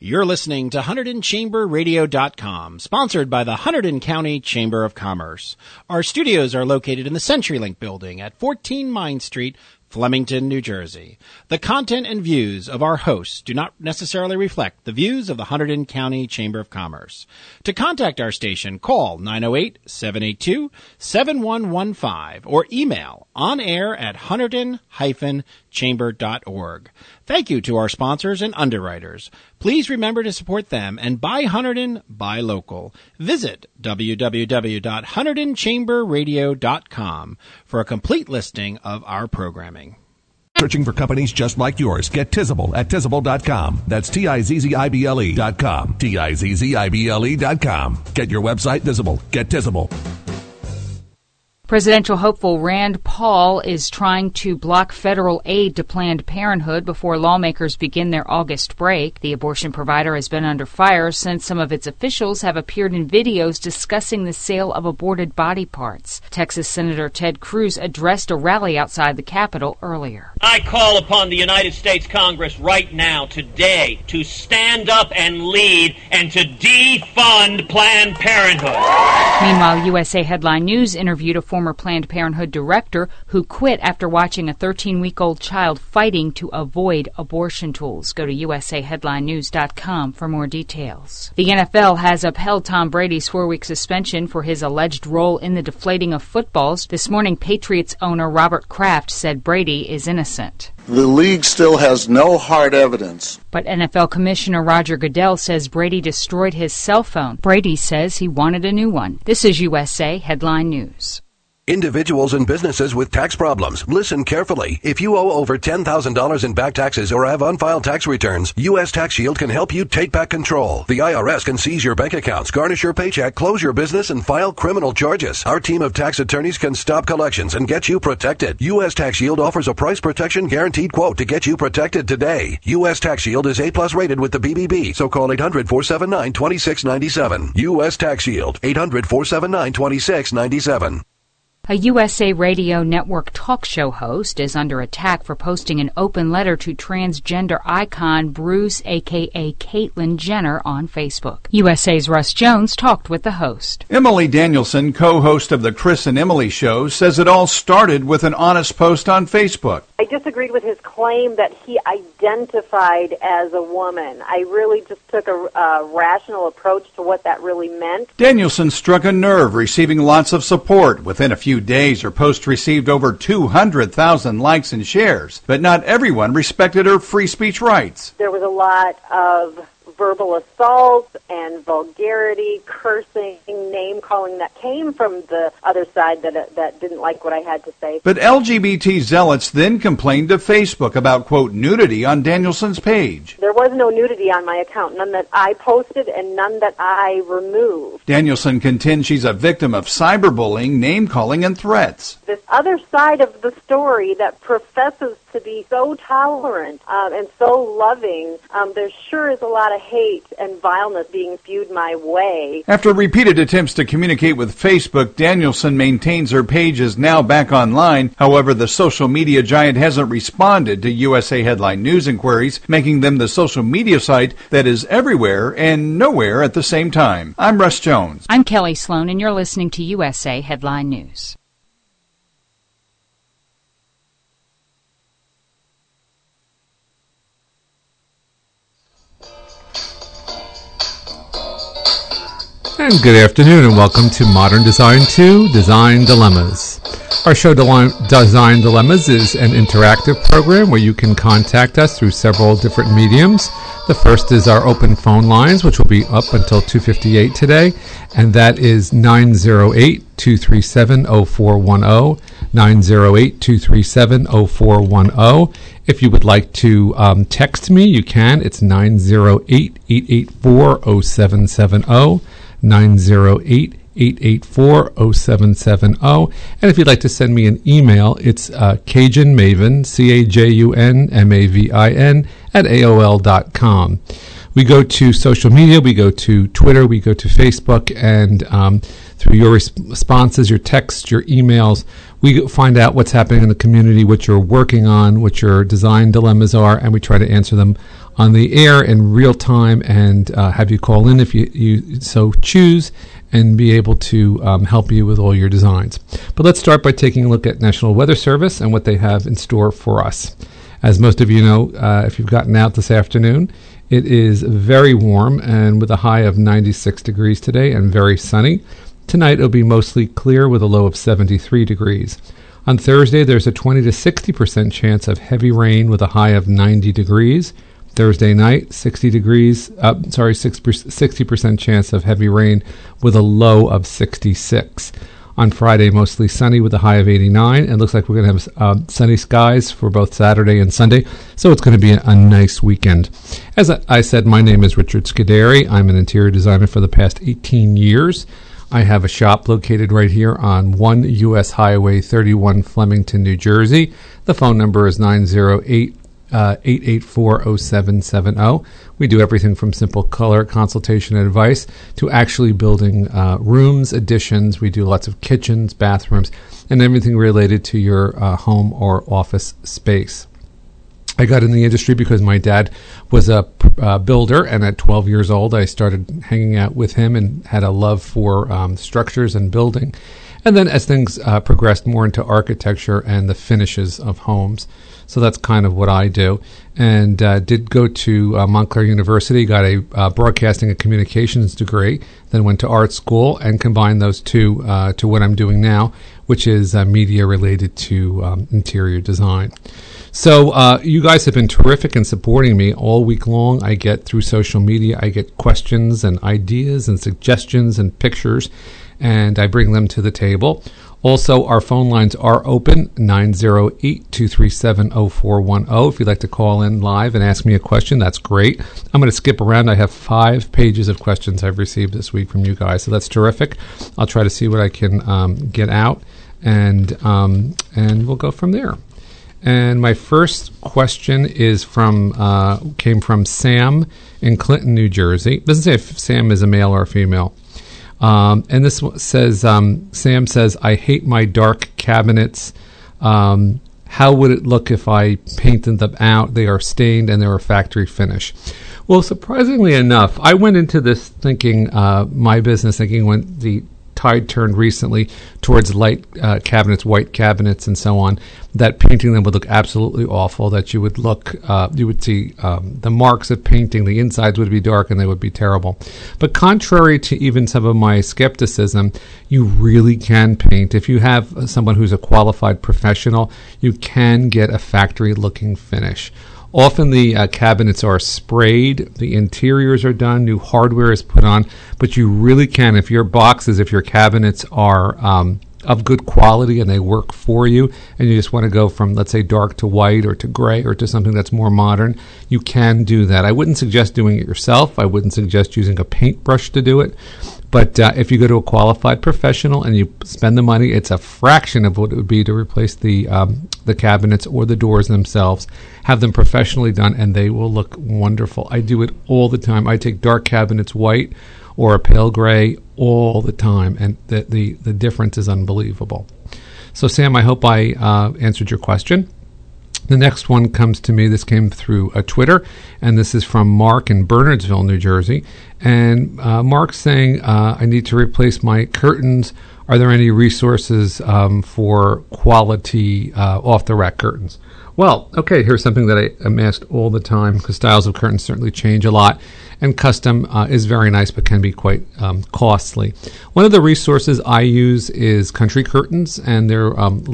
You're listening to HunterdonChamberRadio.com, sponsored by the Hunterdon County Chamber of Commerce. Our studios are located in the CenturyLink building at 14 Mine Street, Flemington, New Jersey. The content and views of our hosts do not necessarily reflect the views of the Hunterdon County Chamber of Commerce. To contact our station, call 908-782-7115 or email onair@hunterdon-chamber.org. Thank you to our sponsors and underwriters. Please remember to support them and buy Hunterdon, buy local. Visit www.HunterdonChamberRadio.com for a complete listing of our programming. Searching for companies just like yours? Get Tizzable at Tizzable.com. That's Tizzibele.com. Tizzibele.com. Get your website visible. Get Tizzable. Presidential hopeful Rand Paul is trying to block federal aid to Planned Parenthood before lawmakers begin their August break. The abortion provider has been under fire since some of its officials have appeared in videos discussing the sale of aborted body parts. Texas Senator Ted Cruz addressed a rally outside the Capitol earlier. I call upon the United States Congress right now, today, to stand up and lead and to defund Planned Parenthood. Meanwhile, USA Headline News interviewed a former Planned Parenthood director who quit after watching a 13-week-old child fighting to avoid abortion tools. Go to usaheadlinenews.com for more details. The NFL has upheld Tom Brady's 4-week suspension for his alleged role in the deflating of footballs. This morning, Patriots owner Robert Kraft said Brady is innocent. The league still has no hard evidence. But NFL Commissioner Roger Goodell says Brady destroyed his cell phone. Brady says he wanted a new one. This is USA Headline News. Individuals and businesses with tax problems, listen carefully. If you owe over $10,000 in back taxes or have unfiled tax returns, U.S. Tax Shield can help you take back control. The IRS can seize your bank accounts, garnish your paycheck, close your business, and file criminal charges. Our team of tax attorneys can stop collections and get you protected. U.S. Tax Shield offers a price protection guaranteed quote to get you protected today. U.S. Tax Shield is A+ rated with the BBB, so call 800-479-2697. U.S. Tax Shield, 800-479-2697. A USA Radio Network talk show host is under attack for posting an open letter to transgender icon Bruce, a.k.a. Caitlyn Jenner, on Facebook. USA's Russ Jones talked with the host. Emily Danielson, co-host of the Chris and Emily Show, says it all started with an honest post on Facebook. I disagreed with his claim that he identified as a woman. I really just took a rational approach to what that really meant. Danielson struck a nerve, receiving lots of support. Within a few days, her post received over 200,000 likes and shares, but not everyone respected her free speech rights. There was a lot of verbal assault and vulgarity, cursing, name-calling that came from the other side that didn't like what I had to say. But LGBT zealots then complained to Facebook about, quote, nudity on Danielson's page. There was no nudity on my account, none that I posted and none that I removed. Danielson contends she's a victim of cyberbullying, name-calling, and threats. This other side of the story that professes to be so tolerant and so loving, there sure is a lot of hate and vileness being spewed my way. After repeated attempts to communicate with Facebook, Danielson maintains her page is now back online. However, the social media giant hasn't responded to USA Headline News inquiries, making them the social media site that is everywhere and nowhere at the same time. I'm Russ Jones. I'm Kelly Sloan, and you're listening to USA Headline News. And good afternoon, and welcome to Modern Design 2, Design Dilemmas. Our show Design Dilemmas is an interactive program where you can contact us through several different mediums. The first is our open phone lines, which will be up until 2:58 today, and that is 908-237-0410, 908-237-0410. If you would like to text me, you can. It's 908-884-0770. 908-884-0770. And if you'd like to send me an email, it's CajunMavin, CajunMavin, @AOL.com. We go to social media, we go to Twitter, we go to Facebook, and through your responses, your texts, your emails, we find out what's happening in the community, what you're working on, what your design dilemmas are, and we try to answer them on the air in real time and have you call in if you so choose and be able to help you with all your designs. But let's start by taking a look at National Weather Service and what they have in store for us. As most of you know, if you've gotten out this afternoon, it is very warm and with a high of 96 degrees today and very sunny. Tonight it'll be mostly clear with a low of 73 degrees. On Thursday, there's a 20 to 60% chance of heavy rain with a high of 90 degrees. Thursday night, 60% chance of heavy rain with a low of 66. On Friday, mostly sunny with a high of 89. It looks like we're going to have sunny skies for both Saturday and Sunday, so it's going to be a nice weekend. As I said, my name is Richard Scuderi. I'm an interior designer for the past 18 years. I have a shop located right here on 1 U.S. Highway 31, Flemington, New Jersey. The phone number is 908-884-0770. We do everything from simple color consultation and advice to actually building rooms, additions. We do lots of kitchens, bathrooms, and everything related to your home or office space. I got in the industry because my dad was a builder, and at 12 years old, I started hanging out with him and had a love for structures and building. And then as things progressed more into architecture and the finishes of homes. So that's kind of what I do. And did go to Montclair University, got a broadcasting and communications degree, then went to art school and combined those two to what I'm doing now, which is media related to interior design. So you guys have been terrific in supporting me all week long. I get through social media, I get questions and ideas and suggestions and pictures, and I bring them to the table. Also, our phone lines are open, 908-237-0410. If you'd like to call in live and ask me a question, that's great. I'm going to skip around. I have 5 pages of questions I've received this week from you guys, so that's terrific. I'll try to see what I can get out, and we'll go from there. And my first question is came from Sam in Clinton, New Jersey. It doesn't say if Sam is a male or a female. And this says, Sam says, I hate my dark cabinets. How would it look if I painted them out? They are stained and they're a factory finish. Well, surprisingly enough, I went into this thinking, my business thinking when the tide turned recently towards light cabinets, white cabinets, and so on, that painting them would look absolutely awful, that you would see the marks of painting, the insides would be dark and they would be terrible. But contrary to even some of my skepticism, you really can paint. If you have someone who's a qualified professional, you can get a factory-looking finish. Often the cabinets are sprayed, the interiors are done, new hardware is put on, but you really can, if your cabinets are of good quality and they work for you, and you just want to go from, let's say, dark to white or to gray or to something that's more modern, you can do that. I wouldn't suggest doing it yourself. I wouldn't suggest using a paintbrush to do it. But if you go to a qualified professional and you spend the money, it's a fraction of what it would be to replace the cabinets or the doors themselves. Have them professionally done, and they will look wonderful. I do it all the time. I take dark cabinets white or a pale gray all the time, and the difference is unbelievable. So, Sam, I hope I answered your question. The next one comes to me. This came through Twitter, and this is from Mark in Bernardsville, New Jersey. And Mark's saying, I need to replace my curtains. Are there any resources for quality off-the-rack curtains? Well, okay, here's something that I am asked all the time, because styles of curtains certainly change a lot, and custom is very nice but can be quite costly. One of the resources I use is Country Curtains, and their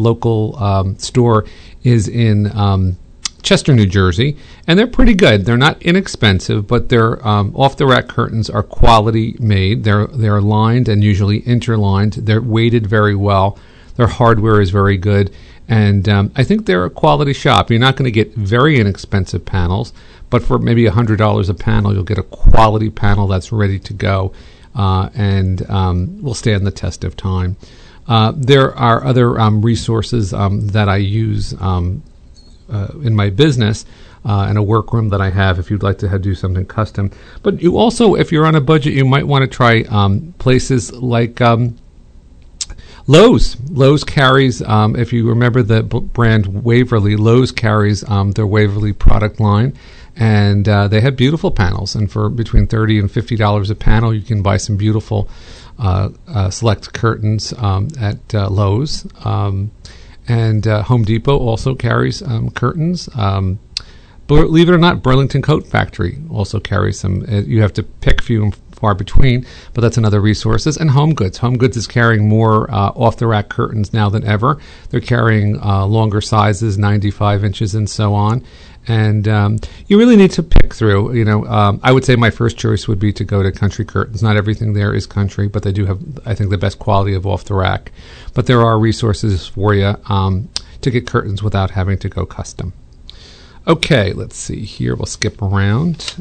local store is in Chester, New Jersey, and they're pretty good. They're not inexpensive, but their off-the-rack curtains are quality made. They're lined and usually interlined. They're weighted very well. Their hardware is very good, and I think they're a quality shop. You're not going to get very inexpensive panels, but for maybe $100 a panel, you'll get a quality panel that's ready to go and will stand the test of time. There are other resources that I use in my business. and a workroom that I have if you'd like to do something custom. But you also, if you're on a budget, you might want to try places like Lowe's. Lowe's carries, if you remember the brand Waverly, Lowe's carries their Waverly product line, and they have beautiful panels. And for between $30 and $50 a panel, you can buy some beautiful select curtains at Lowe's. And Home Depot also carries curtains. Believe it or not, Burlington Coat Factory also carries some. You have to pick few and far between, but that's another resources. And Home Goods. Home Goods is carrying more off-the-rack curtains now than ever. They're carrying longer sizes, 95 inches and so on. And you really need to pick through. I would say my first choice would be to go to Country Curtains. Not everything there is country, but they do have, I think, the best quality of off-the-rack. But there are resources for you to get curtains without having to go custom. Okay, let's see here. We'll skip around.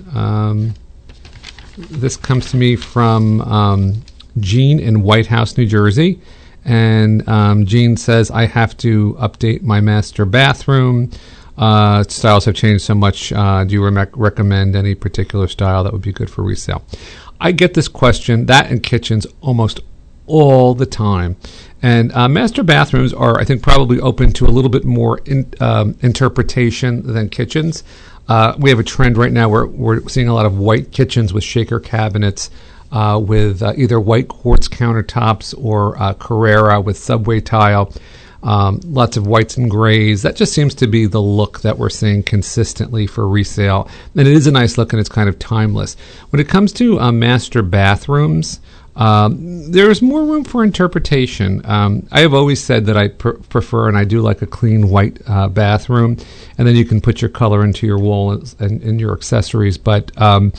This comes to me from Jean in White House, New Jersey. And Jean says, I have to update my master bathroom. Styles have changed so much. Do you recommend any particular style that would be good for resale? I get this question, that in kitchens, almost all the time. And master bathrooms are, I think, probably open to a little bit more interpretation than kitchens. We have a trend right now where we're seeing a lot of white kitchens with shaker cabinets with either white quartz countertops or Carrera with subway tile. Lots of whites and grays. That just seems to be the look that we're seeing consistently for resale. And it is a nice look, and it's kind of timeless. When it comes to master bathrooms, there's more room for interpretation. I have always said that I prefer, and I do like a clean white bathroom, and then you can put your color into your wall and your accessories. But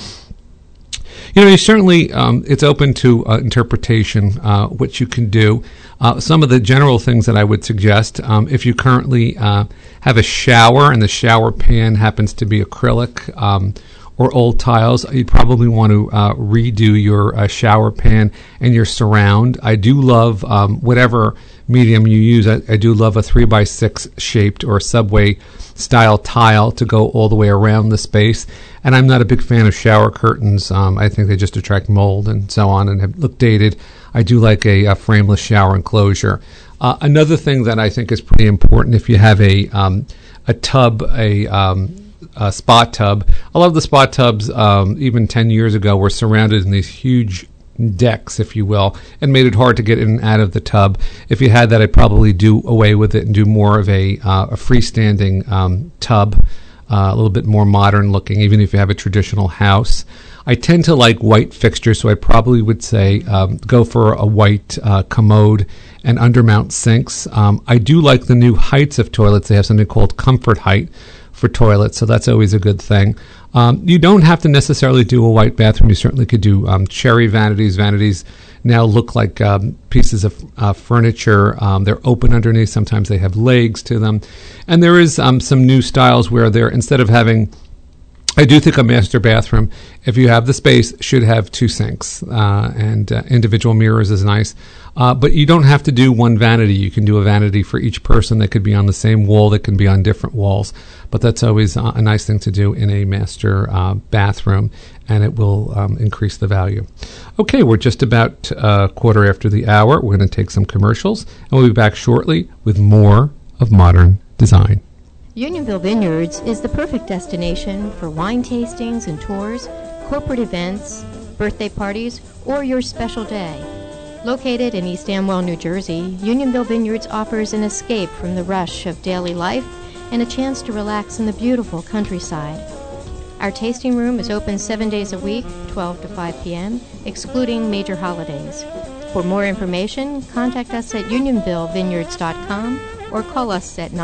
you certainly, it's open to interpretation, what you can do. Some of the general things that I would suggest, if you currently have a shower and the shower pan happens to be acrylic or old tiles, you probably want to redo your shower pan and your surround. I do love, whatever medium you use, I do love a 3x6 shaped or subway style tile to go all the way around the space. And I'm not a big fan of shower curtains. I think they just attract mold and so on and have look dated. I do like a frameless shower enclosure. Another thing that I think is pretty important, if you have a tub, a spa tub. A lot of the spa tubs, even 10 years ago, were surrounded in these huge decks, if you will, and made it hard to get in and out of the tub. If you had that, I'd probably do away with it and do more of a freestanding tub, a little bit more modern looking, even if you have a traditional house. I tend to like white fixtures, so I probably would say go for a white commode and undermount sinks. I do like the new heights of toilets. They have something called Comfort Height for toilets, so that's always a good thing. You don't have to necessarily do a white bathroom. You certainly could do cherry vanities. Vanities now look like pieces of furniture. They're open underneath. Sometimes they have legs to them. And there is some new styles where they're, instead of having, I do think a master bathroom, if you have the space, should have two sinks, and individual mirrors is nice. But you don't have to do one vanity. You can do a vanity for each person. They could be on the same wall. They can be on different walls. But that's always a nice thing to do in a master bathroom, and it will increase the value. Okay, we're just about a quarter after the hour. We're going to take some commercials, and we'll be back shortly with more of Modern Design. Unionville Vineyards is the perfect destination for wine tastings and tours, corporate events, birthday parties, or your special day. Located in East Amwell, New Jersey, Unionville Vineyards offers an escape from the rush of daily life and a chance to relax in the beautiful countryside. Our tasting room is open 7 days a week, 12 to 5 p.m., excluding major holidays. For more information, contact us at unionvillevineyards.com or call us at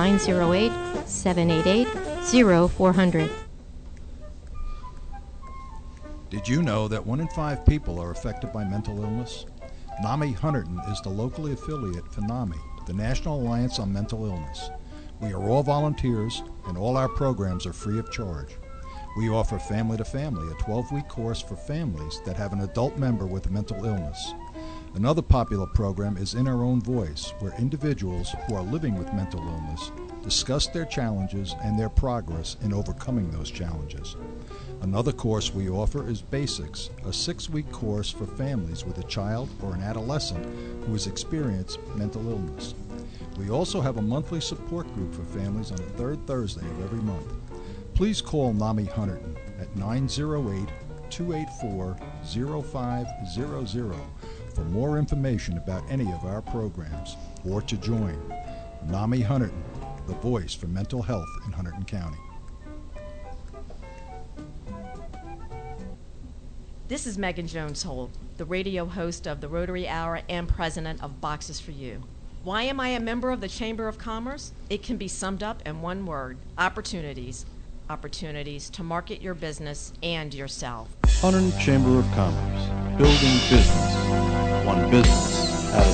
908-788-0400. Did you know that 1 in 5 people are affected by mental illness? NAMI Hunterdon is the locally affiliate for NAMI, the National Alliance on Mental Illness. We are all volunteers, and all our programs are free of charge. We offer Family to Family, a 12-week course for families that have an adult member with a mental illness. Another popular program is In Our Own Voice, where individuals who are living with mental illness discuss their challenges and their progress in overcoming those challenges. Another course we offer is Basics, a 6-week course for families with a child or an adolescent who has experienced mental illness. We also have a monthly support group for families on the third Thursday of every month. Please call NAMI Hunterdon at 908-284-0500 for more information about any of our programs or to join. NAMI Hunterdon, the voice for mental health in Hunterdon County. This is Megan Jones-Holt, the radio host of the Rotary Hour and president of Boxes for You. Why am I a member of the Chamber of Commerce? It can be summed up in one word: opportunities. Opportunities to market your business and yourself. Hunterdon Chamber of Commerce, building business, one business at a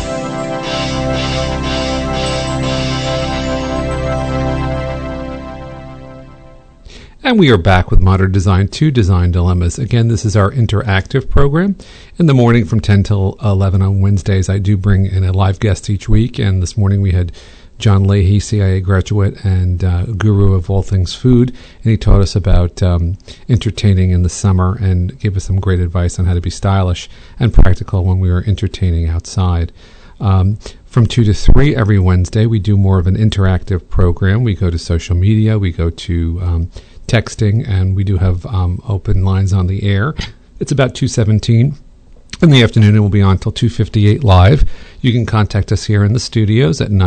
time. And we are back with Modern Design 2 Design Dilemmas. Again, this is our interactive program. In the morning from 10 till 11 on Wednesdays, I do bring in a live guest each week. And this morning we had John Leahy, CIA graduate and guru of all things food. And he taught us about entertaining in the summer and gave us some great advice on how to be stylish and practical when we were entertaining outside. From 2 to 3 every Wednesday, we do more of an interactive program. We go to social media, we go to texting, and we do have open lines on the air. It's about 2:17 in the afternoon. It will be on till 2:58 live. You can contact us here in the studios at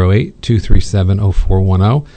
908-237-0410,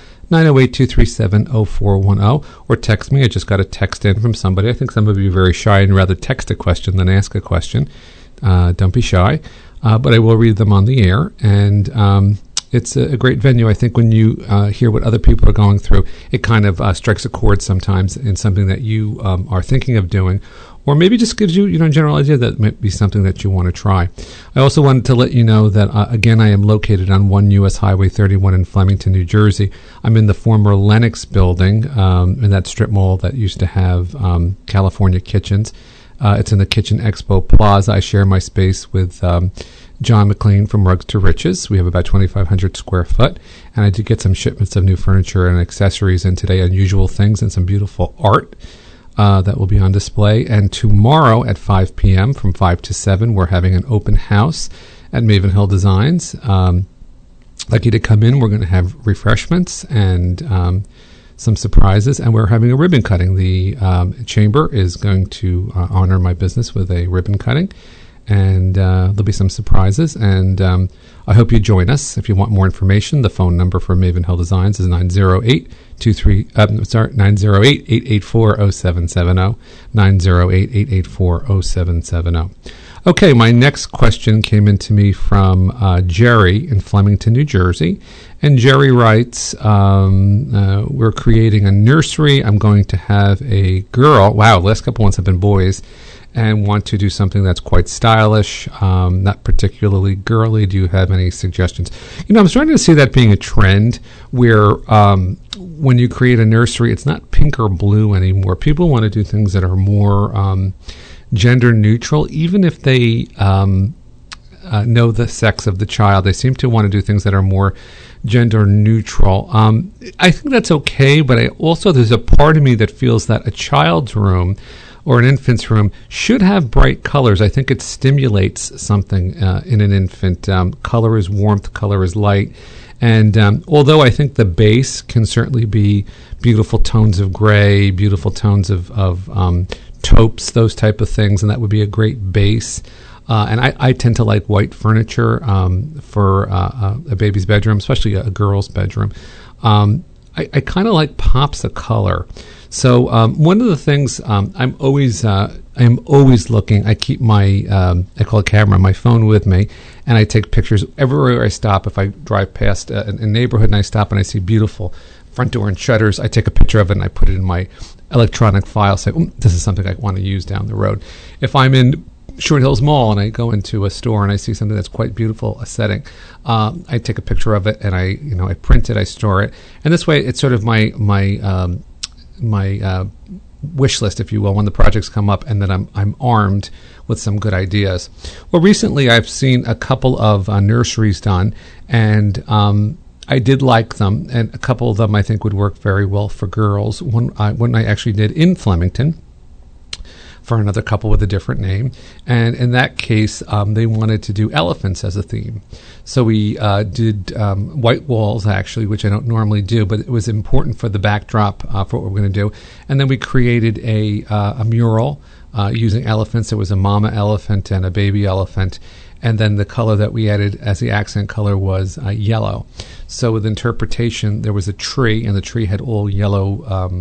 908-237-0410, or text me. I just got a text in from somebody. I think some of you are very shy and rather text a question than ask a question. Don't be shy. But I will read them on the air, and it's a great venue. I think when you hear what other people are going through, it kind of strikes a chord sometimes in something that you are thinking of doing, or maybe just gives you, a general idea that might be something that you want to try. I also wanted to let you know that, again, I am located on 1 U.S. Highway 31 in Flemington, New Jersey. I'm in the former Lenox building, in that strip mall that used to have California Kitchens. It's in the Kitchen Expo Plaza. I share my space with John McLean from Rugs to Riches. We have about 2,500 square foot, and I did get some shipments of new furniture and accessories in today, unusual things, and some beautiful art that will be on display. And tomorrow at 5 p.m. from 5 to 7, we're having an open house at Maven Hill Designs. I'd like you to come in. We're going to have refreshments and some surprises, and we're having a ribbon cutting. The chamber is going to honor my business with a ribbon cutting, and there'll be some surprises, and I hope you join us. If you want more information, the phone number for Maven Hill Designs is 908-884-0770, 908-884-0770. Okay, my next question came into me from Jerry in Flemington, New Jersey. And Jerry writes, we're creating a nursery. I'm going to have a girl. Wow, last couple ones have been boys. And want to do something that's quite stylish, not particularly girly. Do you have any suggestions? I'm starting to see that being a trend where when you create a nursery, it's not pink or blue anymore. People want to do things that are more gender neutral, even if they know the sex of the child. They seem to want to do things that are more gender neutral. I think that's okay, but there's a part of me that feels that a child's room or an infant's room should have bright colors. I think it stimulates something in an infant. Color is warmth, color is light. And although I think the base can certainly be beautiful tones of gray, beautiful tones of taupes, those type of things, and that would be a great base. And I tend to like white furniture for a baby's bedroom, especially a girl's bedroom. I kind of like pops of color. So one of the things I'm always looking. I keep my I call it camera, my phone with me, and I take pictures everywhere I stop. If I drive past a neighborhood and I stop and I see beautiful front door and shutters, I take a picture of it and I put it in my electronic file. Say, this is something I want to use down the road. If I'm in Short Hills Mall and I go into a store and I see something that's quite beautiful, a setting, I take a picture of it and I print it, I store it, and this way it's sort of my wish list, if you will, when the projects come up, and that I'm armed with some good ideas. Well, recently I've seen a couple of nurseries done, and I did like them, and a couple of them I think would work very well for girls. One I actually did in Flemington for another couple with a different name, and in that case they wanted to do elephants as a theme. So we did white walls, actually, which I don't normally do, but it was important for the backdrop for what we're going to do. And then we created a mural using elephants. There was a mama elephant and a baby elephant, and then the color that we added as the accent color was yellow. So with interpretation, there was a tree, and the tree had all yellow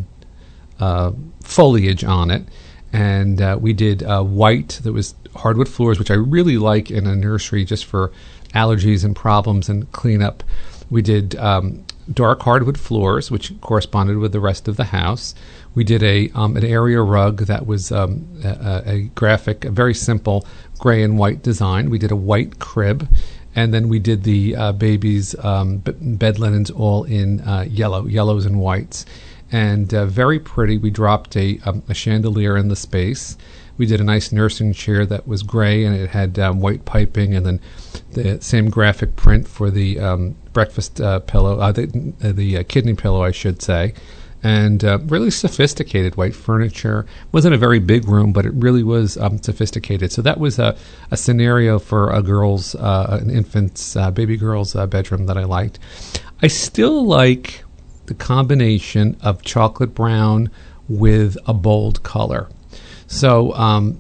foliage on it. And we did white, that was hardwood floors, which I really like in a nursery just for allergies and problems and cleanup. We did dark hardwood floors, which corresponded with the rest of the house. We did an area rug that was a graphic, a very simple gray and white design. We did a white crib, and then we did the baby's bed linens all in yellows and whites. And very pretty. We dropped a chandelier in the space. We did a nice nursing chair that was gray, and it had white piping, and then the same graphic print for the breakfast pillow, the kidney pillow, I should say. And really sophisticated white furniture. Wasn't a very big room, but it really was sophisticated. So that was a scenario for a girl's, an infant's, baby girl's bedroom that I liked. I still like the combination of chocolate brown with a bold color. So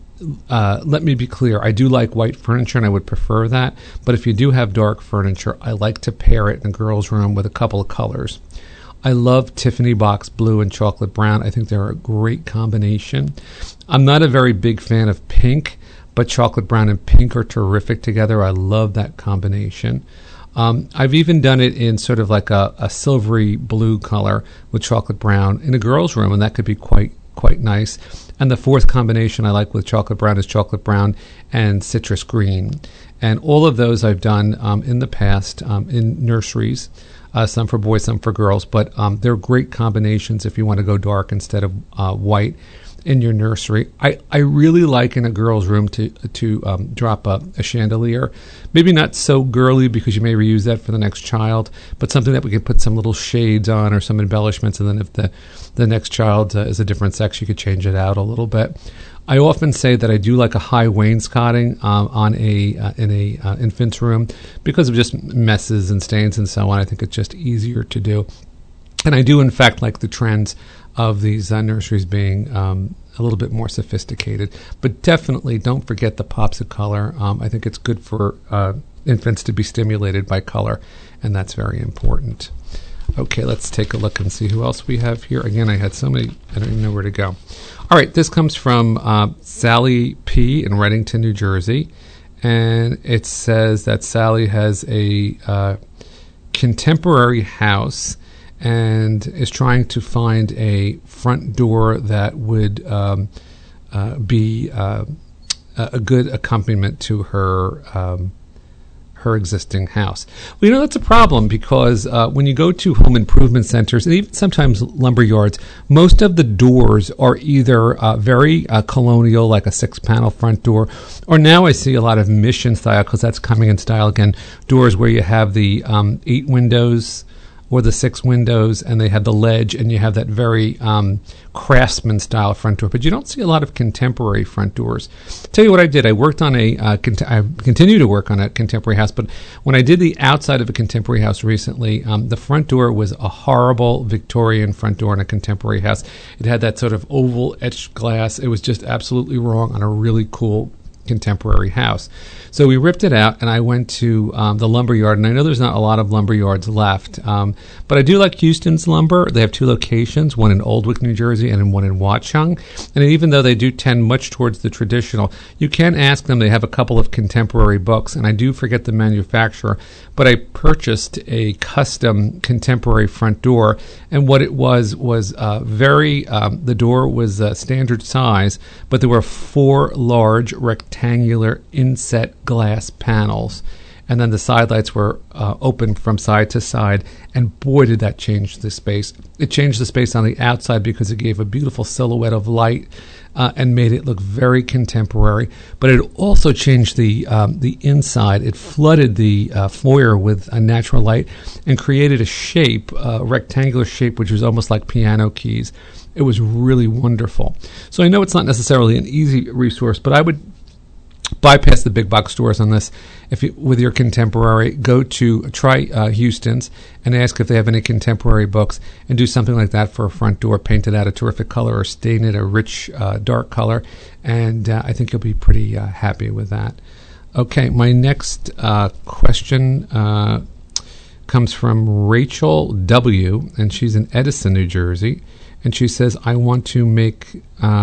let me be clear. I do like white furniture, and I would prefer that. But if you do have dark furniture, I like to pair it in a girl's room with a couple of colors. I love Tiffany box blue and chocolate brown. I think they're a great combination. I'm not a very big fan of pink, but chocolate brown and pink are terrific together. I love that combination. I've even done it in sort of like a silvery blue color with chocolate brown in a girl's room, and that could be quite nice. And the fourth combination I like with chocolate brown is chocolate brown and citrus green. And all of those I've done in the past in nurseries, some for boys, some for girls. But they're great combinations if you want to go dark instead of white in your nursery. I really like in a girl's room to drop a chandelier. Maybe not so girly because you may reuse that for the next child, but something that we could put some little shades on or some embellishments, and then if the next child is a different sex, you could change it out a little bit. I often say that I do like a high wainscoting in a infant's room because of just messes and stains and so on. I think it's just easier to do. And I do, in fact, like the trends of these nurseries being a little bit more sophisticated. But definitely don't forget the pops of color. I think it's good for infants to be stimulated by color, and that's very important. Okay, let's take a look and see who else we have here. Again, I had so many, I don't even know where to go. All right, this comes from Sally P. in Reddington, New Jersey. And it says that Sally has a contemporary house and is trying to find a front door that would be a good accompaniment to her existing house. Well, that's a problem because when you go to home improvement centers and even sometimes lumber yards, most of the doors are either very colonial, like a 6-panel front door, or now I see a lot of mission style, because that's coming in style again, doors where you have the 8 windows or the 6 windows, and they have the ledge, and you have that very craftsman style front door. But you don't see a lot of contemporary front doors. Tell you what I did. I worked on I continue to work on a contemporary house, but when I did the outside of a contemporary house recently, the front door was a horrible Victorian front door in a contemporary house. It had that sort of oval etched glass. It was just absolutely wrong on a really cool contemporary house. So we ripped it out, and I went to the lumber yard, and I know there's not a lot of lumber yards left, but I do like Houston's Lumber. They have 2 locations, one in Oldwick, New Jersey, and one in Watchung. And even though they do tend much towards the traditional, you can ask them. They have a couple of contemporary books, and I do forget the manufacturer, but I purchased a custom contemporary front door, and what it was very, the door was standard size, but there were 4 large rectangular inset glass panels, and then the side lights were open from side to side, and boy, did that change the space. It changed the space on the outside because it gave a beautiful silhouette of light and made it look very contemporary, but it also changed the inside. It flooded the foyer with a natural light and created a shape, a rectangular shape, which was almost like piano keys. It was really wonderful. So I know it's not necessarily an easy resource, but I would bypass the big box stores on this. If you, with your contemporary, try Houston's and ask if they have any contemporary books, and do something like that for a front door. Paint it out a terrific color or stain it a rich dark color, and I think you'll be pretty happy with that. Okay, my next question comes from Rachel W., and she's in Edison, New Jersey, and she says, I want to make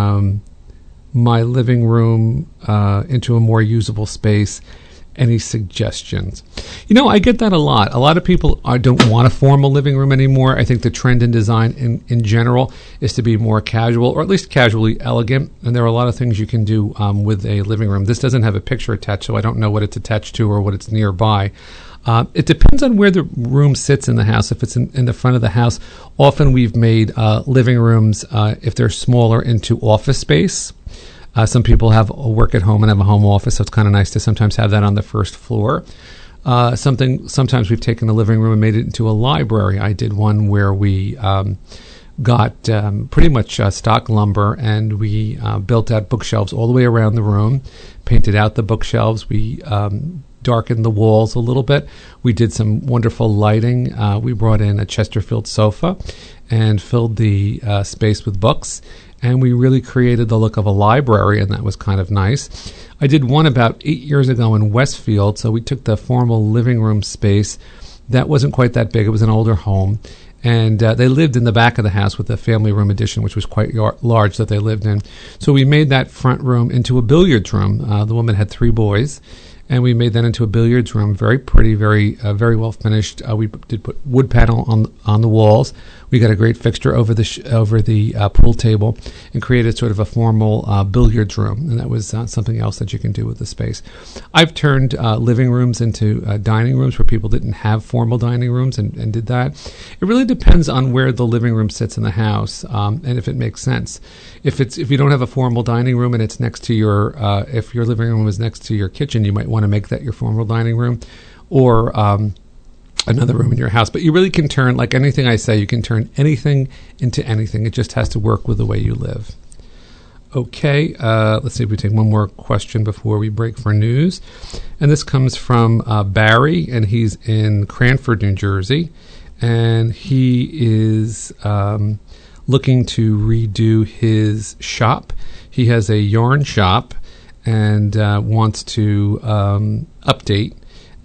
my living room into a more usable space. Any suggestions? I get that a lot. A lot of people don't want a formal living room anymore. I think the trend in design in general is to be more casual, or at least casually elegant, and there are a lot of things you can do with a living room. This doesn't have a picture attached, so I don't know what it's attached to or what it's nearby. It depends on where the room sits in the house. If it's in the front of the house, often we've made living rooms, if they're smaller, into office space. Some people have work at home and have a home office, so it's kind of nice to sometimes have that on the first floor. Sometimes we've taken the living room and made it into a library. I did one where we got pretty much stock lumber, and we built out bookshelves all the way around the room, painted out the bookshelves. We darkened the walls a little bit. We did some wonderful lighting. We brought in a Chesterfield sofa and filled the space with books. And we really created the look of a library, and that was kind of nice. I did one about 8 years ago in Westfield, so we took the formal living room space. That wasn't quite that big. It was an older home. And they lived in the back of the house with the family room addition, which was quite large that they lived in. So we made that front room into a billiards room. The woman had 3 boys. And we made that into a billiards room, very pretty, very well finished. We did put wood panel on the walls. We got a great fixture over the pool table, and created sort of a formal billiards room. And that was something else that you can do with the space. I've turned living rooms into dining rooms where people didn't have formal dining rooms, and did that. It really depends on where the living room sits in the house, and if it makes sense. If you don't have a formal dining room and it's next to your, if your living room is next to your kitchen, you might want to make that your formal dining room, or another room in your house. But you really can turn, like anything I say, you can turn anything into anything. It just has to work with the way you live. Okay, let's see if we take one more question before we break for news. And this comes from Barry, and he's in Cranford, New Jersey. And he is looking to redo his shop. He has a yarn shop and wants to update,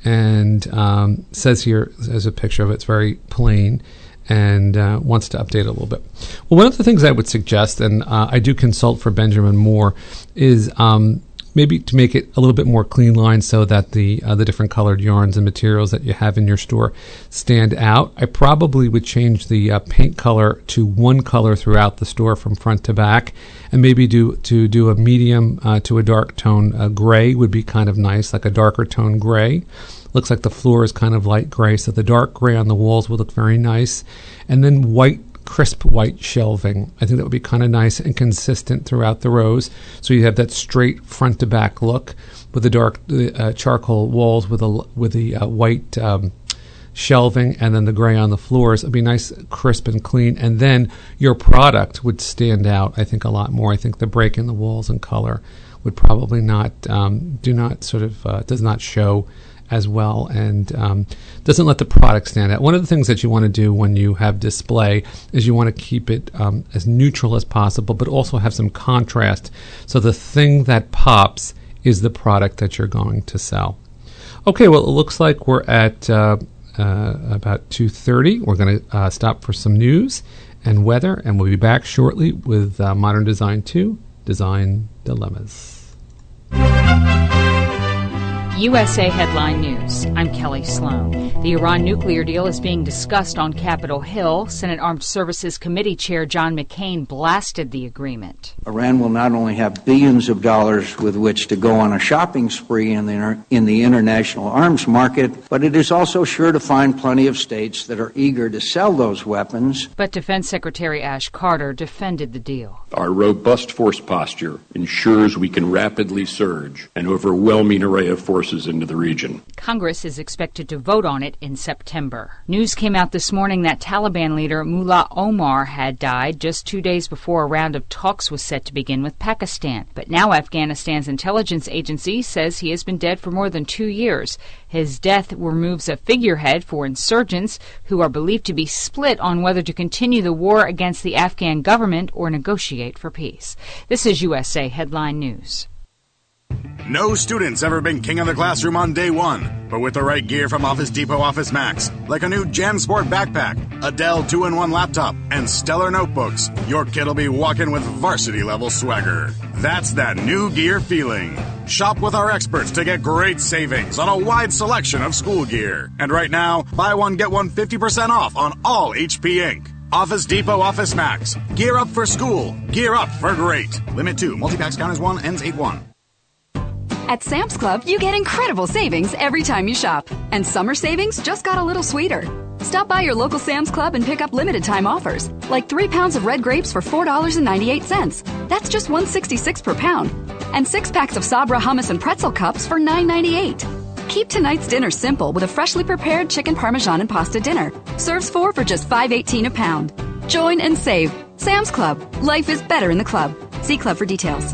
and says here, there's a picture of it, it's very plain, and wants to update it a little bit. Well, one of the things I would suggest, and I do consult for Benjamin Moore, is maybe to make it a little bit more clean line so that the different colored yarns and materials that you have in your store stand out. I probably would change the paint color to one color throughout the store from front to back, and maybe do a medium to a dark tone gray would be kind of nice, like a darker tone gray. Looks like the floor is kind of light gray, so the dark gray on the walls would look very nice. And then crisp white shelving. I think that would be kind of nice and consistent throughout the rows. So you have that straight front to back look with the dark charcoal walls with the white shelving, and then the gray on the floors. It'd be nice, crisp, and clean. And then your product would stand out, I think, a lot more. I think the break in the walls and color would probably does not show as well, and doesn't let the product stand out. One of the things that you want to do when you have display is you want to keep it as neutral as possible, but also have some contrast, so the thing that pops is the product that you're going to sell. Okay, well, it looks like we're at about 2:30. We're going to stop for some news and weather, and we'll be back shortly with Modern Design 2, Design Dilemmas. USA Headline News. I'm Kelly Sloan. The Iran nuclear deal is being discussed on Capitol Hill. Senate Armed Services Committee Chair John McCain blasted the agreement. Iran will not only have billions of dollars with which to go on a shopping spree in the international arms market, but it is also sure to find plenty of states that are eager to sell those weapons. But Defense Secretary Ash Carter defended the deal. Our robust force posture ensures we can rapidly surge an overwhelming array of forces into the region. Congress is expected to vote on it in September. News came out this morning that Taliban leader Mullah Omar had died just 2 days before a round of talks was set to begin with Pakistan. But now Afghanistan's intelligence agency says he has been dead for more than 2 years. His death removes a figurehead for insurgents who are believed to be split on whether to continue the war against the Afghan government or negotiate for peace. This is USA Headline News. No student's ever been king of the classroom on day one, but with the right gear from Office Depot Office Max, like a new JanSport backpack, a Dell 2-in-1 laptop, and stellar notebooks, your kid will be walking with varsity-level swagger. That's that new gear feeling. Shop with our experts to get great savings on a wide selection of school gear. And right now, buy one, get one 50% off on all HP Inc. Office Depot Office Max. Gear up for school. Gear up for great. Limit 2. Multi-packs count as 1, ends 8-1. At Sam's Club, you get incredible savings every time you shop. And summer savings just got a little sweeter. Stop by your local Sam's Club and pick up limited time offers, like 3 pounds of red grapes for $4.98. That's just $1.66 per pound. And 6 packs of Sabra hummus and pretzel cups for $9.98. Keep tonight's dinner simple with a freshly prepared chicken parmesan and pasta dinner. Serves 4 for just $5.18 a pound. Join and save. Sam's Club. Life is better in the club. See club for details.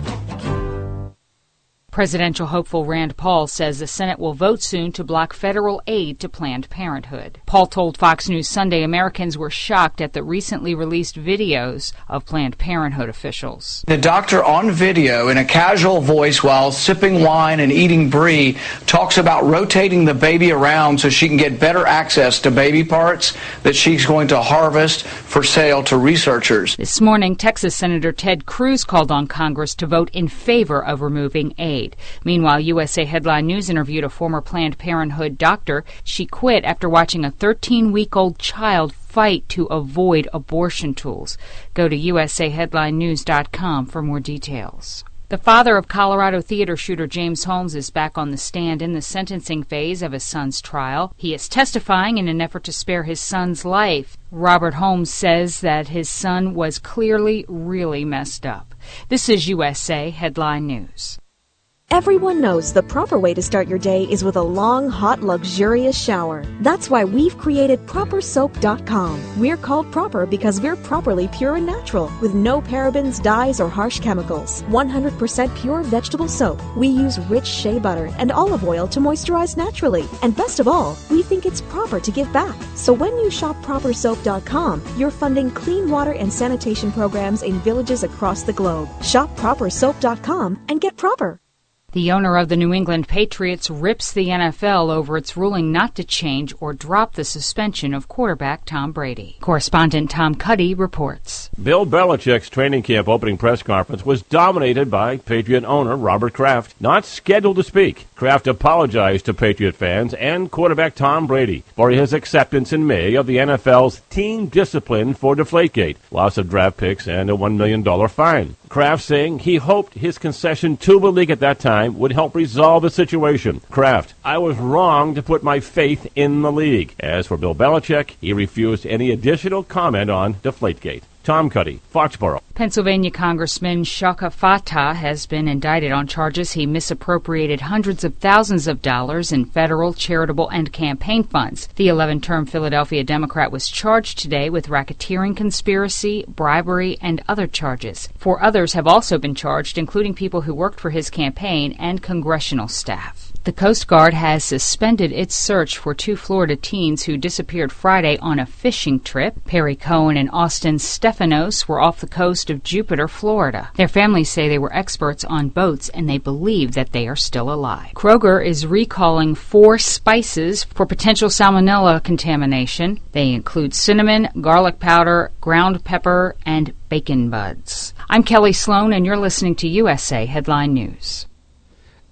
Presidential hopeful Rand Paul says the Senate will vote soon to block federal aid to Planned Parenthood. Paul told Fox News Sunday Americans were shocked at the recently released videos of Planned Parenthood officials. The doctor on video in a casual voice while sipping wine and eating brie talks about rotating the baby around so she can get better access to baby parts that she's going to harvest for sale to researchers. This morning, Texas Senator Ted Cruz called on Congress to vote in favor of removing aid. Meanwhile, USA Headline News interviewed a former Planned Parenthood doctor. She quit after watching a 13-week-old child fight to avoid abortion tools. Go to usaheadlinenews.com for more details. The father of Colorado theater shooter James Holmes is back on the stand in the sentencing phase of his son's trial. He is testifying in an effort to spare his son's life. Robert Holmes says that his son was clearly really messed up. This is USA Headline News. Everyone knows the proper way to start your day is with a long, hot, luxurious shower. That's why we've created ProperSoap.com. We're called Proper because we're properly pure and natural, with no parabens, dyes, or harsh chemicals. 100% pure vegetable soap. We use rich shea butter and olive oil to moisturize naturally. And best of all, we think it's proper to give back. So when you shop ProperSoap.com, you're funding clean water and sanitation programs in villages across the globe. Shop ProperSoap.com and get proper. The owner of the New England Patriots rips the NFL over its ruling not to change or drop the suspension of quarterback Tom Brady. Correspondent Tom Cuddy reports. Bill Belichick's training camp opening press conference was dominated by Patriot owner Robert Kraft, not scheduled to speak. Kraft apologized to Patriot fans and quarterback Tom Brady for his acceptance in May of the NFL's team discipline for Deflategate, loss of draft picks, and a $1 million fine. Kraft saying he hoped his concession to the league at that time would help resolve the situation. Kraft, I was wrong to put my faith in the league. As for Bill Belichick, he refused any additional comment on Deflategate. Tom Cuddy, Foxborough. Pennsylvania Congressman Shaka Fattah has been indicted on charges he misappropriated hundreds of thousands of dollars in federal, charitable, and campaign funds. The 11-term Philadelphia Democrat was charged today with racketeering conspiracy, bribery, and other charges. 4 others have also been charged, including people who worked for his campaign and congressional staff. The Coast Guard has suspended its search for 2 Florida teens who disappeared Friday on a fishing trip. Perry Cohen and Austin Stephanos were off the coast of Jupiter, Florida. Their families say they were experts on boats and they believe that they are still alive. Kroger is recalling 4 spices for potential salmonella contamination. They include cinnamon, garlic powder, ground pepper, and bacon buds. I'm Kelly Sloan, and you're listening to USA Headline News.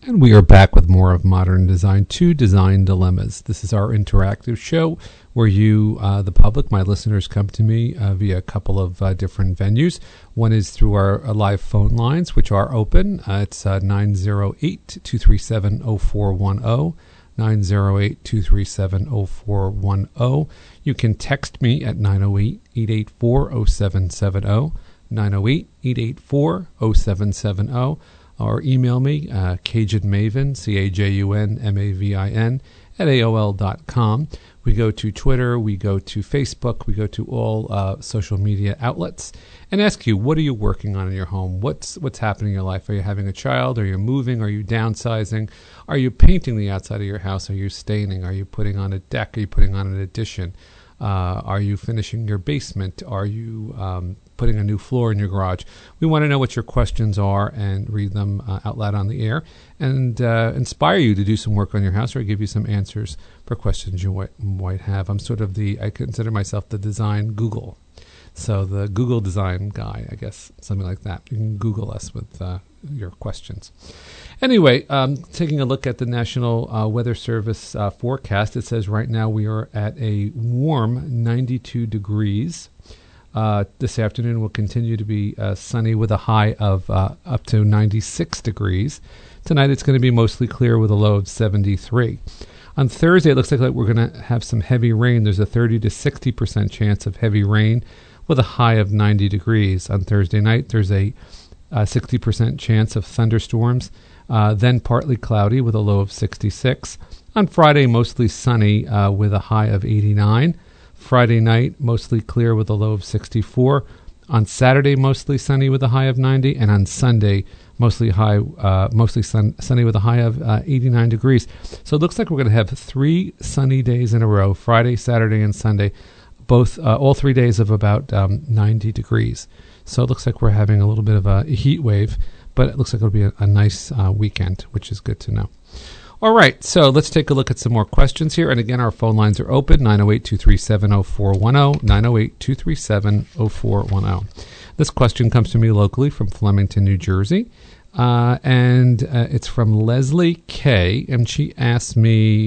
And we are back with more of Modern Design 2, Design Dilemmas. This is our interactive show where you, the public, my listeners, come to me via a couple of different venues. One is through our live phone lines, which are open. It's 908-237-0410, 908-237-0410. You can text me at 908-884-0770, 908-884-0770. Or email me, CajunMavin, CajunMavin, at AOL.com. We go to Twitter, we go to Facebook, we go to all social media outlets and ask you, what are you working on in your home? What's happening in your life? Are you having a child? Are you moving? Are you downsizing? Are you painting the outside of your house? Are you staining? Are you putting on a deck? Are you putting on an addition? Are you finishing your basement? Are you putting a new floor in your garage? We want to know what your questions are and read them out loud on the air and inspire you to do some work on your house or give you some answers for questions you might have. I consider myself the design Google. So the Google design guy, I guess, something like that. You can Google us with your questions. Anyway, taking a look at the National Weather Service forecast, it says right now we are at a warm 92 degrees. This afternoon will continue to be sunny with a high of up to 96 degrees. Tonight it's going to be mostly clear with a low of 73. On Thursday, it looks like we're going to have some heavy rain. There's a 30 to 60% chance of heavy rain with a high of 90 degrees. On Thursday night, there's a 60% chance of thunderstorms, then partly cloudy with a low of 66. On Friday, mostly sunny with a high of 89. Friday night, mostly clear with a low of 64. On Saturday, mostly sunny with a high of 90. And on Sunday, mostly sunny with a high of 89 degrees. So it looks like we're going to have 3 sunny days in a row, Friday, Saturday, and Sunday, all 3 days of about 90 degrees. So it looks like we're having a little bit of a heat wave, but it looks like it'll be a nice weekend, which is good to know. All right, so let's take a look at some more questions here. And again, our phone lines are open, 908-237-0410, 908-237-0410. This question comes to me locally from Flemington, New Jersey, and it's from Leslie K., and she asked me,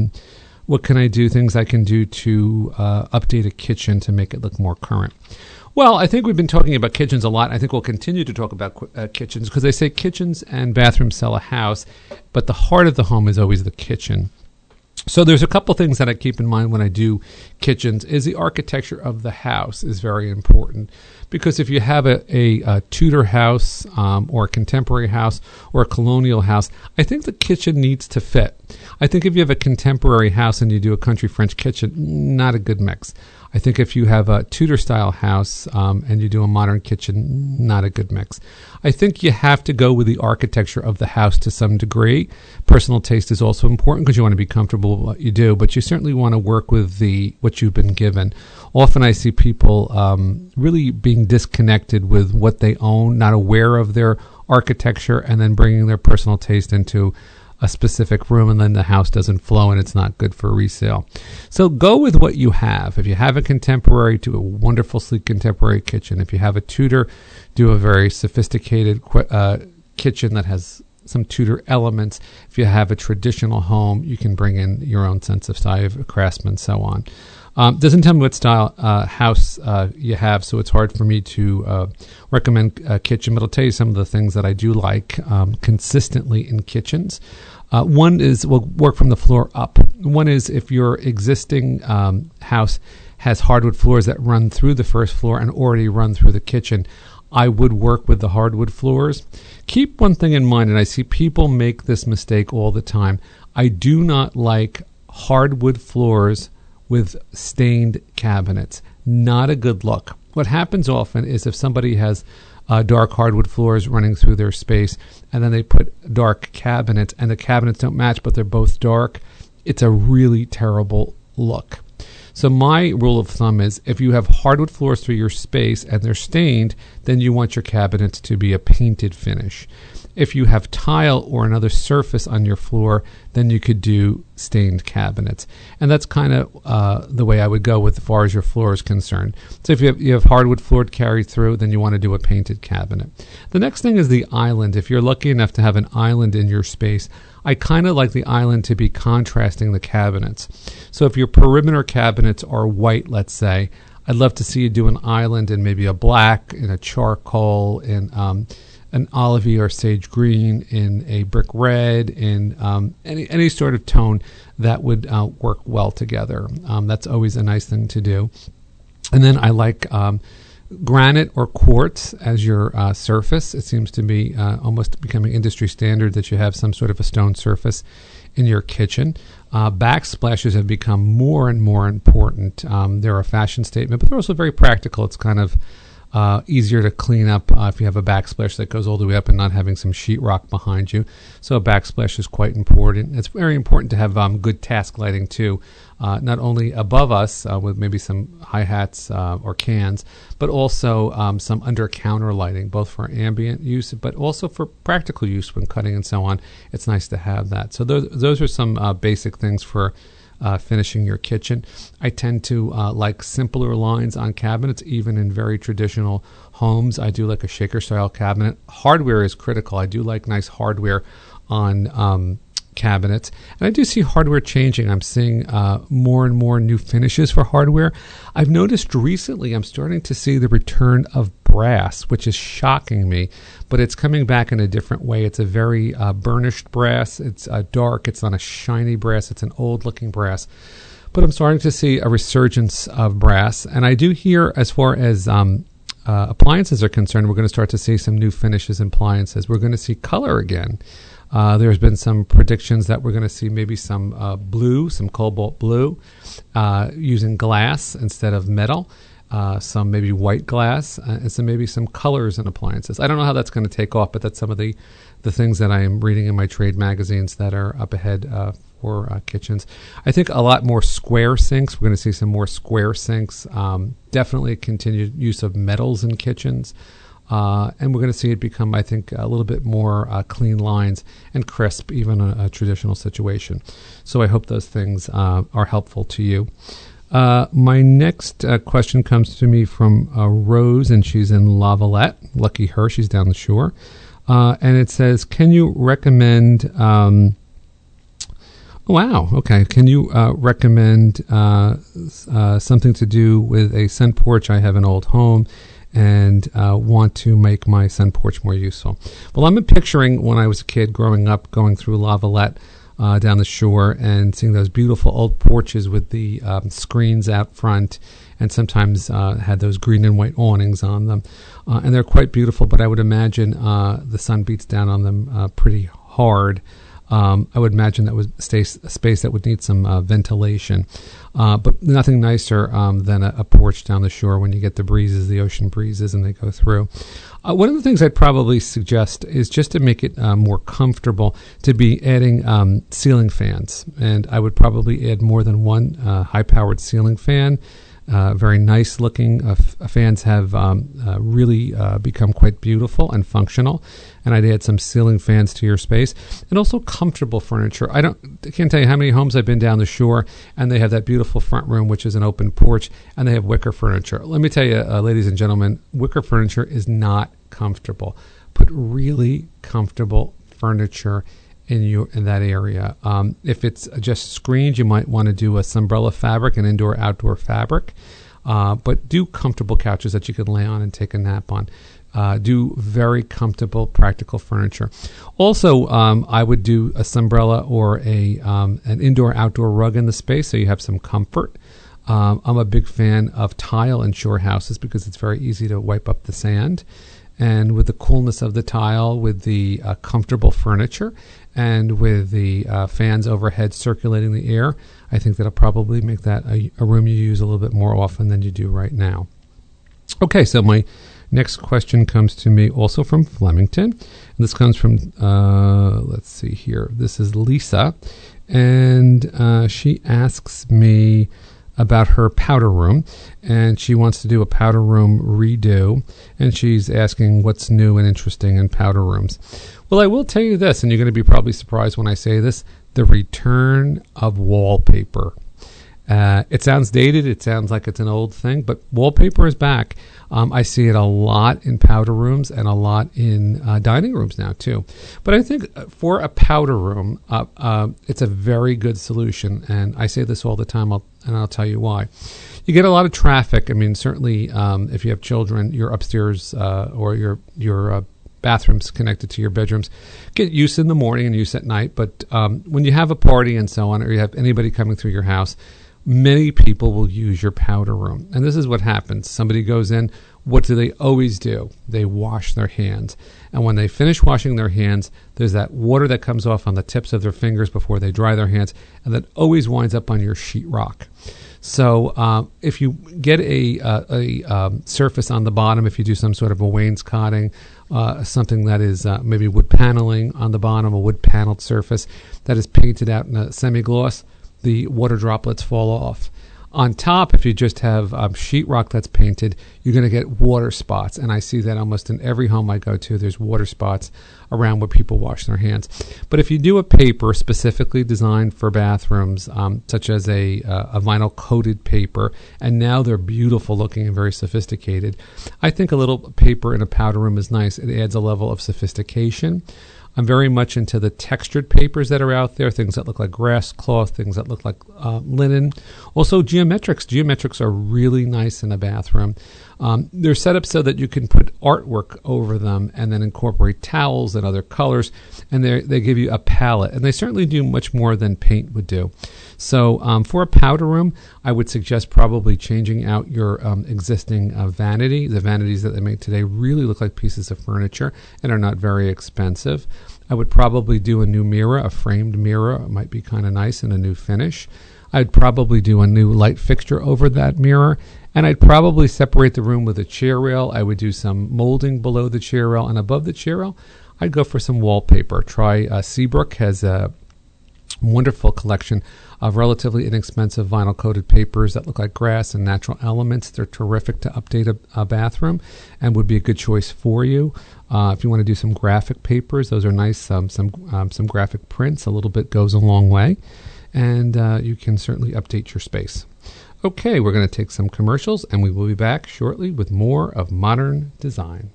what can I do, things I can do to update a kitchen to make it look more current? Well, I think we've been talking about kitchens a lot. I think we'll continue to talk about kitchens because they say kitchens and bathrooms sell a house, but the heart of the home is always the kitchen. So there's a couple things that I keep in mind when I do kitchens. Is the architecture of the house is very important, because if you have a Tudor house or a contemporary house or a colonial house, I think the kitchen needs to fit. I think if you have a contemporary house and you do a country French kitchen, not a good mix. I think if you have a Tudor-style house and you do a modern kitchen, not a good mix. I think you have to go with the architecture of the house to some degree. Personal taste is also important because you want to be comfortable with what you do, but you certainly want to work with what you've been given. Often I see people really being disconnected with what they own, not aware of their architecture, and then bringing their personal taste into a specific room, and then the house doesn't flow and it's not good for resale. So go with what you have. If you have a contemporary, do a wonderful, sleek contemporary kitchen. If you have a Tudor, do a very sophisticated kitchen that has some Tudor elements. If you have a traditional home, you can bring in your own sense of style, craftsman, so on. Doesn't tell me what style house you have, so it's hard for me to recommend a kitchen, but I'll tell you some of the things that I do like consistently in kitchens. One is, we'll work from the floor up. One is if your existing house has hardwood floors that run through the first floor and already run through the kitchen, I would work with the hardwood floors. Keep one thing in mind, and I see people make this mistake all the time. I do not like hardwood floors with stained cabinets. Not a good look. What happens often is if somebody has dark hardwood floors running through their space and then they put dark cabinets and the cabinets don't match but they're both dark, it's a really terrible look. So my rule of thumb is if you have hardwood floors through your space and they're stained, then you want your cabinets to be a painted finish. If you have tile or another surface on your floor, then you could do stained cabinets. And that's kind of the way I would go with as far as your floor is concerned. So if you have hardwood floor to carry through, then you want to do a painted cabinet. The next thing is the island. If you're lucky enough to have an island in your space, I kind of like the island to be contrasting the cabinets. So if your perimeter cabinets are white, let's say, I'd love to see you do an island in maybe a black, in a charcoal, in an olivey or sage green, in a brick red, in any sort of tone that would work well together. That's always a nice thing to do. And then I like granite or quartz as your surface. It seems to be almost becoming industry standard that you have some sort of a stone surface in your kitchen. Backsplashes have become more and more important. They're a fashion statement, but they're also very practical. It's kind of easier to clean up if you have a backsplash that goes all the way up and not having some sheetrock behind you. So a backsplash is quite important. It's very important to have good task lighting too, not only above us with maybe some hi-hats or cans, but also some under-counter lighting, both for ambient use, but also for practical use when cutting and so on. It's nice to have that. So those are some basic things for finishing your kitchen. I tend to like simpler lines on cabinets, even in very traditional homes. I do like a shaker-style cabinet. Hardware is critical. I do like nice hardware on cabinets. And I do see hardware changing. I'm seeing more and more new finishes for hardware. I've noticed recently I'm starting to see the return of brass, which is shocking me, but it's coming back in a different way. It's a very burnished brass. It's dark. It's not a shiny brass. It's an old-looking brass. But I'm starting to see a resurgence of brass. And I do hear, as far as appliances are concerned, we're going to start to see some new finishes in appliances. We're going to see color again. There's been some predictions that we're going to see maybe some blue, some cobalt blue, using glass instead of metal. Some maybe white glass, and maybe some colors in appliances. I don't know how that's going to take off, but that's some of the things that I am reading in my trade magazines that are up ahead for kitchens. I think a lot more square sinks. We're going to see some more square sinks. Definitely continued use of metals in kitchens. And we're going to see it become, I think, a little bit more clean lines and crisp, even in a traditional situation. So I hope those things are helpful to you. My next question comes to me from Rose, and she's in La Valette. Lucky her, she's down the shore. And it says, can you recommend... Can you recommend something to do with a sun porch? I have an old home and want to make my sun porch more useful. Well, I'm picturing when I was a kid growing up, going through La Valette, down the shore and seeing those beautiful old porches with the screens out front, and sometimes had those green and white awnings on them. And they're quite beautiful, but I would imagine the sun beats down on them pretty hard. I would imagine that would stay a space that would need some ventilation. But nothing nicer than a porch down the shore when you get the breezes, the ocean breezes, and they go through. One of the things I'd probably suggest is just to make it more comfortable to be adding ceiling fans. And I would probably add more than one high-powered ceiling fan. Very nice looking. Fans have really become quite beautiful and functional. And I'd add some ceiling fans to your space, and also comfortable furniture. I can't tell you how many homes I've been down the shore, and they have that beautiful front room, which is an open porch, and they have wicker furniture. Let me tell you, ladies and gentlemen, wicker furniture is not comfortable. Put really comfortable furniture in that area. If it's just screens, you might want to do a Sunbrella fabric, an indoor-outdoor fabric. But do comfortable couches that you can lay on and take a nap on. Do very comfortable, practical furniture. Also, I would do a Sunbrella or an indoor-outdoor rug in the space so you have some comfort. I'm a big fan of tile in shore houses because it's very easy to wipe up the sand. And with the coolness of the tile, with the comfortable furniture, and with the fans overhead circulating the air, I think that'll probably make that a room you use a little bit more often than you do right now. Okay, so my next question comes to me also from Flemington. And this comes from, let's see here. This is Lisa. And she asks me, about her powder room, and she wants to do a powder room redo, and she's asking what's new and interesting in powder rooms. Well, I will tell you this, and you're going to be probably surprised when I say this, the return of wallpaper. It sounds dated. It sounds like it's an old thing, but wallpaper is back. I see it a lot in powder rooms and a lot in dining rooms now, too. But I think for a powder room, it's a very good solution. And I say this all the time, and I'll tell you why. You get a lot of traffic. I mean, certainly if you have children, your upstairs or your bathrooms connected to your bedrooms get use in the morning and use at night. But when you have a party and so on, or you have anybody coming through your house, many people will use your powder room. And this is what happens. Somebody goes in. What do they always do? They wash their hands. And when they finish washing their hands, there's that water that comes off on the tips of their fingers before they dry their hands, and that always winds up on your sheetrock. So if you get a surface on the bottom, if you do some sort of a wainscoting, something that is maybe wood paneling on the bottom, a wood paneled surface that is painted out in a semi-gloss, the water droplets fall off. On top, if you just have sheetrock that's painted, you're going to get water spots. And I see that almost in every home I go to. There's water spots around where people wash their hands. But if you do a paper specifically designed for bathrooms, such as a vinyl coated paper, and now they're beautiful looking and very sophisticated, I think a little paper in a powder room is nice. It adds a level of sophistication. I'm very much into the textured papers that are out there, things that look like grass cloth, things that look like linen. Also, geometrics. Geometrics are really nice in a bathroom. They're set up so that you can put artwork over them and then incorporate towels and other colors, and they give you a palette. And they certainly do much more than paint would do. So for a powder room, I would suggest probably changing out your existing vanity. The vanities that they make today really look like pieces of furniture and are not very expensive. I would probably do a new mirror, a framed mirror. It might be kind of nice in a new finish. I'd probably do a new light fixture over that mirror, and I'd probably separate the room with a chair rail. I would do some molding below the chair rail, and above the chair rail, I'd go for some wallpaper. Try Seabrook has a wonderful collection of relatively inexpensive vinyl-coated papers that look like grass and natural elements. They're terrific to update a bathroom and would be a good choice for you. If you want to do some graphic papers, those are nice. Some graphic prints, a little bit goes a long way. And you can certainly update your space. Okay, we're going to take some commercials, and we will be back shortly with more of Modern Design.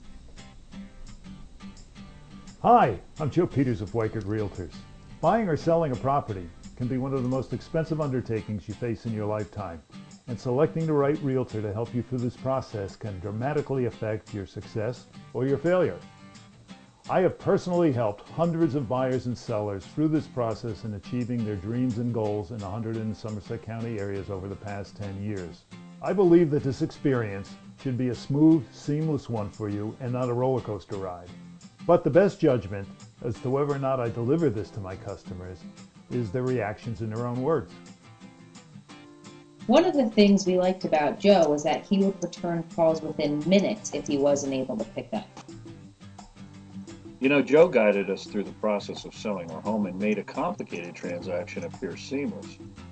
Hi, I'm Joe Peters of Weichert Realtors. Buying or selling a property can be one of the most expensive undertakings you face in your lifetime, and selecting the right realtor to help you through this process can dramatically affect your success or your failure. I have personally helped hundreds of buyers and sellers through this process in achieving their dreams and goals in 100 and Somerset County areas over the past 10 years. I believe that this experience should be a smooth, seamless one for you and not a roller coaster ride. But the best judgment as to whether or not I deliver this to my customers is their reactions in their own words. One of the things we liked about Joe was that he would return calls within minutes if he wasn't able to pick up. You know, Joe guided us through the process of selling our home and made a complicated transaction appear seamless.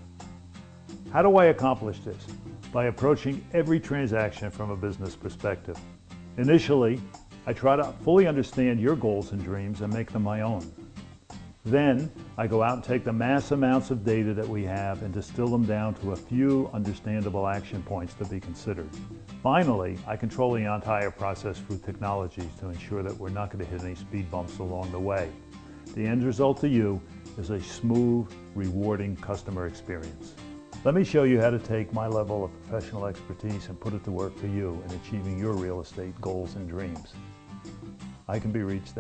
How do I accomplish this? By approaching every transaction from a business perspective. Initially, I try to fully understand your goals and dreams and make them my own. Then, I go out and take the mass amounts of data that we have and distill them down to a few understandable action points to be considered. Finally, I control the entire process through technologies to ensure that we're not going to hit any speed bumps along the way. The end result to you is a smooth, rewarding customer experience. Let me show you how to take my level of professional expertise and put it to work for you in achieving your real estate goals and dreams. I can be reached at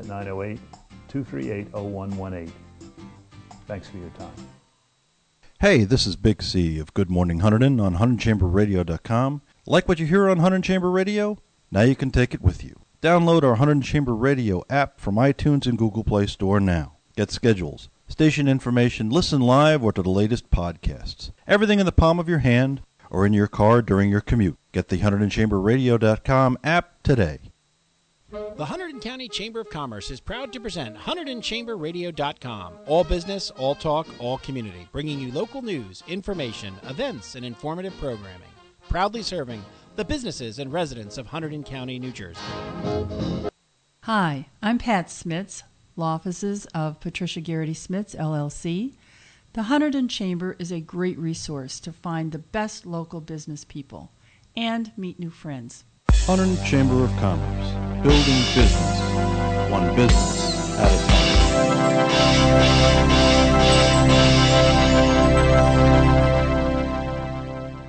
908-238-0118. Thanks for your time. Hey, this is Big C of Good Morning Hunterdon on HunterdonChamberRadio.com. Like what you hear on Hunterdon Chamber Radio? Now you can take it with you. Download our Hunterdon Chamber Radio app from iTunes and Google Play Store now. Get schedules, station information, listen live or to the latest podcasts. Everything in the palm of your hand or in your car during your commute. Get the HunterdonChamberRadio.com app today. The Hunterdon County Chamber of Commerce is proud to present HunterdonChamberRadio.com. All business, all talk, all community. Bringing you local news, information, events, and informative programming. Proudly serving the businesses and residents of Hunterdon County, New Jersey. Hi, I'm Pat Smits, law offices of Patricia Garrity Smits, LLC. The Hunterdon Chamber is a great resource to find the best local business people and meet new friends. Hunterdon Chamber of Commerce, building business, one business at a time.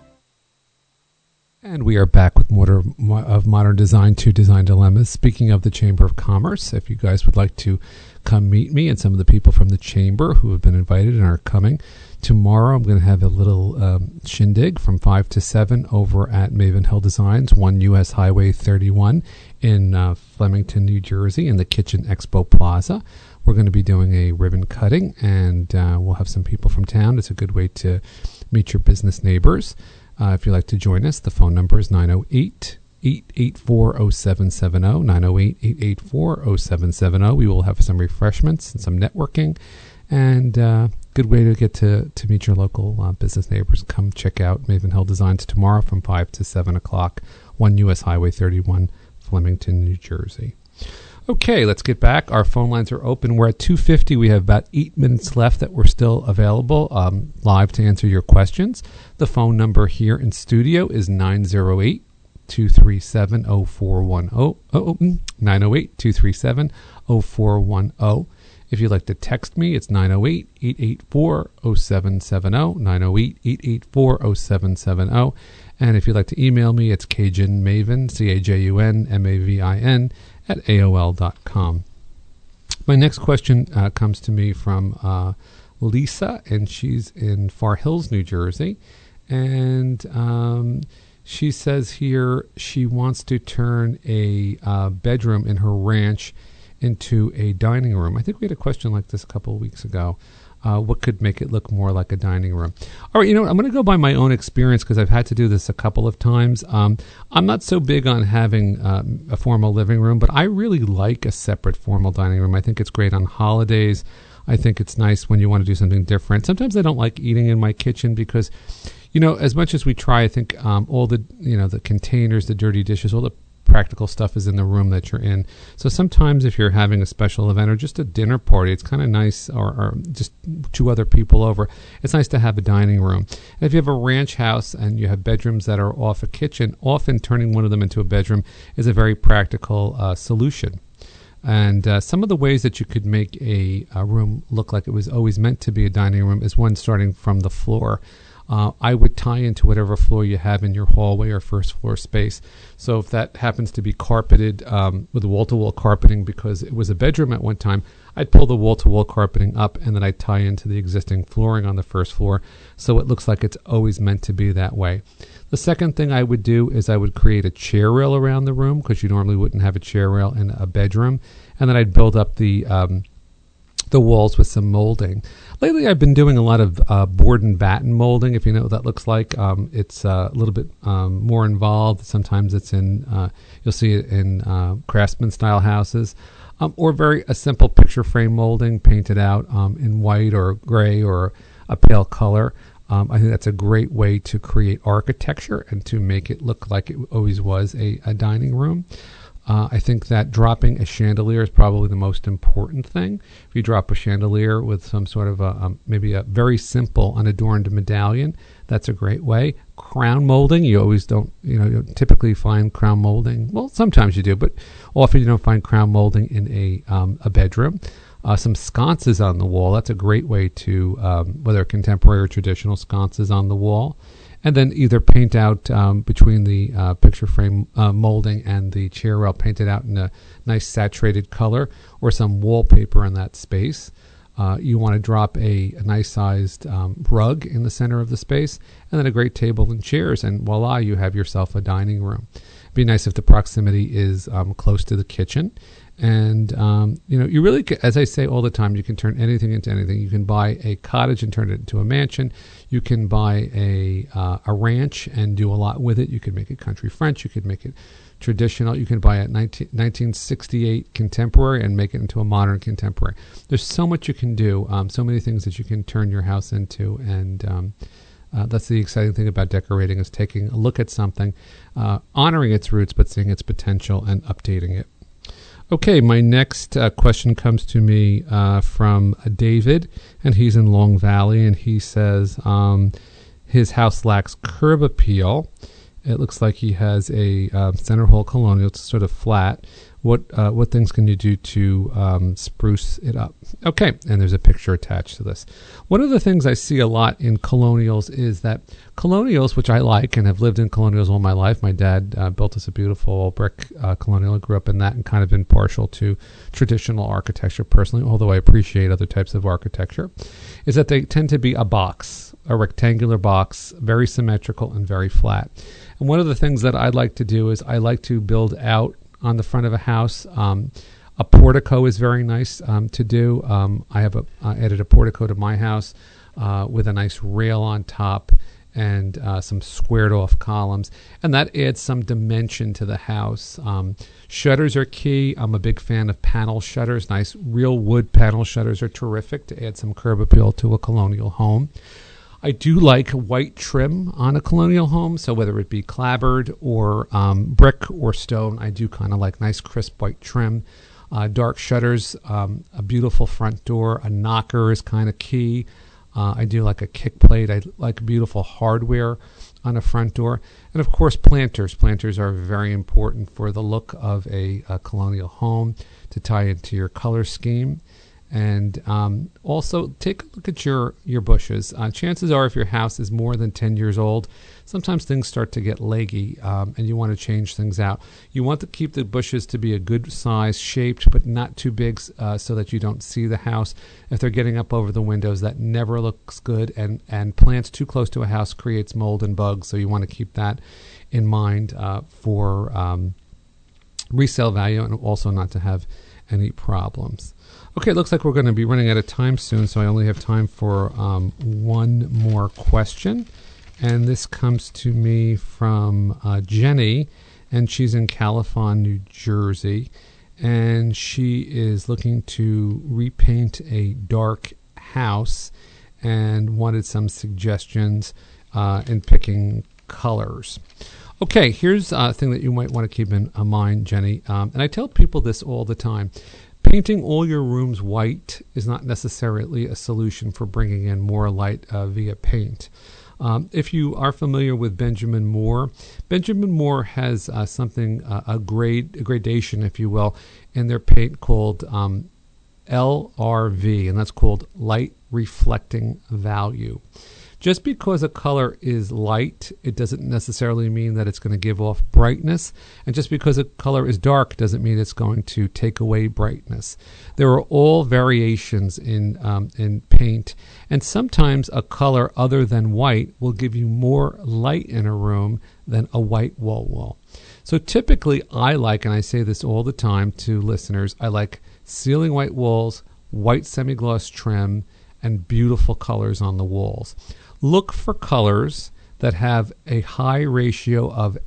And we are back with more of Modern Design 2 Design Dilemmas. Speaking of the Chamber of Commerce, if you guys would like to come meet me and some of the people from the Chamber who have been invited and are coming, tomorrow I'm going to have a little shindig from 5 to 7 over at Maven Hill Designs, 1 U.S. Highway 31 in Flemington, New Jersey, in the Kitchen Expo Plaza. We're going to be doing a ribbon cutting, and we'll have some people from town. It's a good way to meet your business neighbors. If you'd like to join us, the phone number is 908-884-0770, 908-884-0770. We will have some refreshments and some networking, and good way to get to meet your local business neighbors. Come check out Maven Hill Designs tomorrow from 5 to 7 o'clock, 1 U.S. Highway 31, Flemington, New Jersey. Okay, let's get back. Our phone lines are open. We're at 2:50. We have about 8 minutes left that we're still available live to answer your questions. The phone number here in studio is 908-237-0410. 908-237-0410. If you'd like to text me, it's 908-884-0770, 908-884-0770. And if you'd like to email me, it's CajunMavin, CajunMavin, at AOL.com. My next question comes to me from Lisa, and she's in Far Hills, New Jersey. And she says here she wants to turn a bedroom in her ranch into a dining room. I think we had a question like this a couple of weeks ago. What could make it look more like a dining room? All right, I'm going to go by my own experience because I've had to do this a couple of times. I'm not so big on having a formal living room, but I really like a separate formal dining room. I think it's great on holidays. I think it's nice when you want to do something different. Sometimes I don't like eating in my kitchen because, as much as we try, I think all the, the containers, the dirty dishes, all the practical stuff is in the room that you're in. So sometimes if you're having a special event or just a dinner party, it's kind of nice, or just 2 other people over, it's nice to have a dining room. And if you have a ranch house and you have bedrooms that are off a kitchen, often turning one of them into a bedroom is a very practical solution. And some of the ways that you could make a room look like it was always meant to be a dining room is one, starting from the floor. I would tie into whatever floor you have in your hallway or first floor space. So if that happens to be carpeted with wall-to-wall carpeting because it was a bedroom at one time, I'd pull the wall-to-wall carpeting up and then I'd tie into the existing flooring on the first floor so it looks like it's always meant to be that way. The second thing I would do is I would create a chair rail around the room because you normally wouldn't have a chair rail in a bedroom. And then I'd build up the walls with some molding. Lately, I've been doing a lot of board and batten molding. If you know what that looks like, it's a little bit more involved. Sometimes it's in, you'll see it in craftsman style houses, or a simple picture frame molding painted out in white or gray or a pale color. I think that's a great way to create architecture and to make it look like it always was a dining room. I think that dropping a chandelier is probably the most important thing. If you drop a chandelier with some sort of maybe a very simple unadorned medallion, that's a great way. Crown molding, you always don't, you don't typically find crown molding. Well, sometimes you do, but often you don't find crown molding in a bedroom. Some sconces on the wall, that's a great way to, whether contemporary or traditional sconces on the wall. And then either paint out between the picture frame molding and the chair rail, paint it out in a nice saturated color, or some wallpaper in that space. You want to drop a nice sized rug in the center of the space, and then a great table and chairs, and voila, you have yourself a dining room. It'd be nice if the proximity is close to the kitchen. And, you really, as I say all the time, you can turn anything into anything. You can buy a cottage and turn it into a mansion. You can buy a ranch and do a lot with it. You could make it country French. You could make it traditional. You can buy a 1968 contemporary and make it into a modern contemporary. There's so much you can do, so many things that you can turn your house into, and that's the exciting thing about decorating, is taking a look at something, honoring its roots, but seeing its potential and updating it. Okay, my next question comes to me from David, and he's in Long Valley, and he says his house lacks curb appeal. It looks like he has a center hole colonial. It's sort of flat. What things can you do to spruce it up? Okay, and there's a picture attached to this. One of the things I see a lot in colonials is that colonials, which I like and have lived in colonials all my life. My dad built us a beautiful brick colonial. I grew up in that and kind of been partial to traditional architecture personally, although I appreciate other types of architecture, is that they tend to be a box, a rectangular box, very symmetrical and very flat. And one of the things that I'd like to do is I like to build out on the front of a house. A portico is very nice to do. I have added a portico to my house with a nice rail on top and some squared off columns, and that adds some dimension to the house. Shutters are key. I'm a big fan of panel shutters. Nice real wood panel shutters are terrific to add some curb appeal to a colonial home. I do like white trim on a colonial home, so whether it be clapboard or brick or stone, I do kind of like nice crisp white trim. Dark shutters, a beautiful front door, a knocker is kind of key. I do like a kick plate. I like beautiful hardware on a front door. And of course, planters. Planters are very important for the look of a colonial home, to tie into your color scheme. And also take a look at your bushes. Chances are, if your house is more than 10 years old, sometimes things start to get leggy, and you want to change things out. You want to keep the bushes to be a good size, shaped, but not too big, so that you don't see the house. If they're getting up over the windows, that never looks good, and plants too close to a house creates mold and bugs, so you want to keep that in mind for resale value, and also not to have any problems. Okay, it looks like we're going to be running out of time soon, so I only have time for one more question. And this comes to me from Jenny, and she's in Califon, New Jersey. And she is looking to repaint a dark house and wanted some suggestions in picking colors. Okay, here's a thing that you might want to keep in mind, Jenny. And I tell people this all the time. Painting all your rooms white is not necessarily a solution for bringing in more light via paint. If you are familiar with Benjamin Moore has a gradation, if you will, in their paint called LRV, and that's called light reflecting value. Just because a color is light, it doesn't necessarily mean that it's going to give off brightness. And just because a color is dark doesn't mean it's going to take away brightness. There are all variations in paint. And sometimes a color other than white will give you more light in a room than a white wall. So typically I like, and I say this all the time to listeners, I like ceiling white walls, white semi-gloss trim, and beautiful colors on the walls. Look for colors that have a high ratio of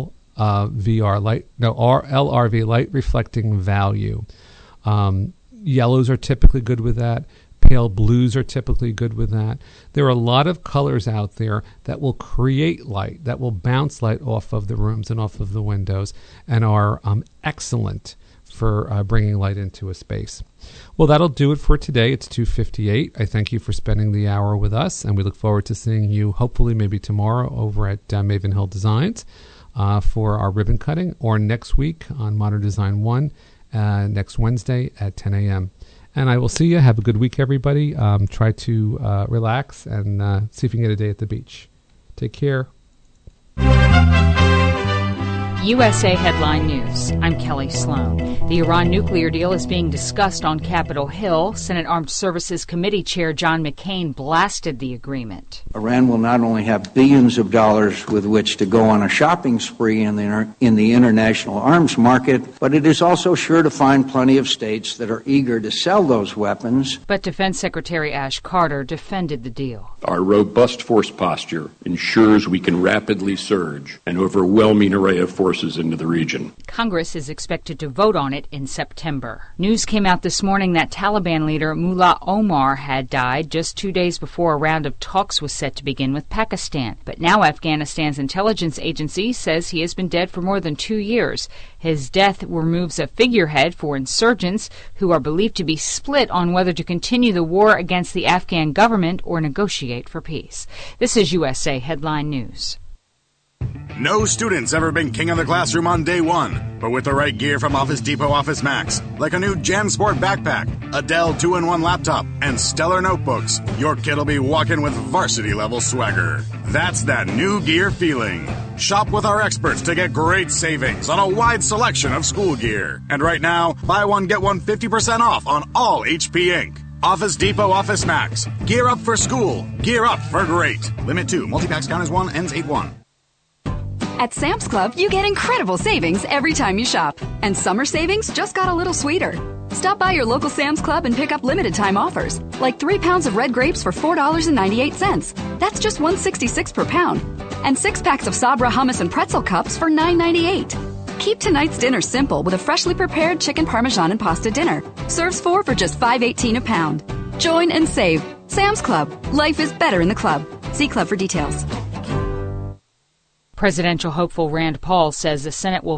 LRV, light reflecting value. Yellows are typically good with that. Pale blues are typically good with that. There are a lot of colors out there that will create light, that will bounce light off of the rooms and off of the windows, and are excellent for bringing light into a space. Well, that'll do it for today. It's 2:58. I thank you for spending the hour with us, and we look forward to seeing you hopefully maybe tomorrow over at Maven Hill Designs for our ribbon cutting, or next week on Modern Design 1 next Wednesday at 10 a.m. And I will see you. Have a good week, everybody. Try to relax and see if you can get a day at the beach. Take care. USA Headline News. I'm Kelly Sloan. The Iran nuclear deal is being discussed on Capitol Hill. Senate Armed Services Committee Chair John McCain blasted the agreement. Iran will not only have billions of dollars with which to go on a shopping spree in the international arms market, but it is also sure to find plenty of states that are eager to sell those weapons. But Defense Secretary Ash Carter defended the deal. Our robust force posture ensures we can rapidly surge an overwhelming array of forces forces into the region. Congress is expected to vote on it in September. News came out this morning that Taliban leader Mullah Omar had died just 2 days before a round of talks was set to begin with Pakistan. But now Afghanistan's intelligence agency says he has been dead for more than 2 years. His death removes a figurehead for insurgents who are believed to be split on whether to continue the war against the Afghan government or negotiate for peace. This is USA Headline News. No student's ever been king of the classroom on day one, but with the right gear from Office Depot Office Max, like a new JanSport backpack, a Dell 2-in-1 laptop, and stellar notebooks, your kid'll be walking with varsity-level swagger. That's that new gear feeling. Shop with our experts to get great savings on a wide selection of school gear. And right now, buy one, get one 50% off on all HP Inc. Office Depot Office Max. Gear up for school. Gear up for great. Limit 2. Multi-packs count as 1, ends 8-1. At Sam's Club, you get incredible savings every time you shop. And summer savings just got a little sweeter. Stop by your local Sam's Club and pick up limited time offers, like 3 pounds of red grapes for $4.98. That's just $1.66 per pound. And 6 packs of Sabra hummus and pretzel cups for $9.98. Keep tonight's dinner simple with a freshly prepared chicken parmesan and pasta dinner. Serves 4 for just $5.18 a pound. Join and save. Sam's Club. Life is better in the club. See club for details. Presidential hopeful Rand Paul says the Senate will